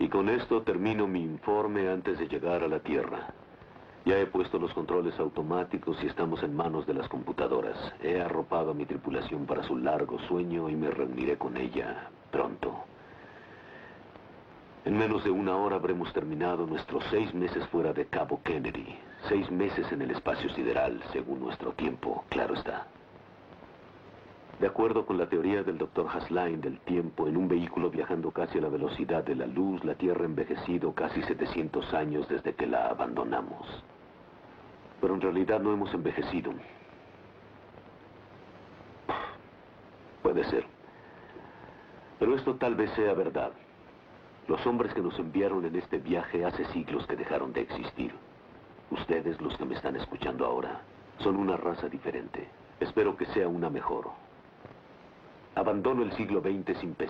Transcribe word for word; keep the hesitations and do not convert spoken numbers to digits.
Y con esto termino mi informe antes de llegar a la Tierra. Ya he puesto los controles automáticos y estamos en manos de las computadoras. He arropado a mi tripulación para su largo sueño y me reuniré con ella pronto. En menos de una hora habremos terminado nuestros seis meses fuera de Cabo Kennedy. Seis meses en el espacio sideral, según nuestro tiempo, claro está. De acuerdo con la teoría del doctor Hasline del tiempo, en un vehículo viajando casi a la velocidad de la luz, la Tierra ha envejecido casi setecientos años desde que la abandonamos. Pero en realidad no hemos envejecido. Puede ser. Pero esto tal vez sea verdad. Los hombres que nos enviaron en este viaje hace siglos que dejaron de existir. Ustedes, los que me están escuchando ahora, son una raza diferente. Espero que sea una mejor. Abandono el siglo veinte sin pesar.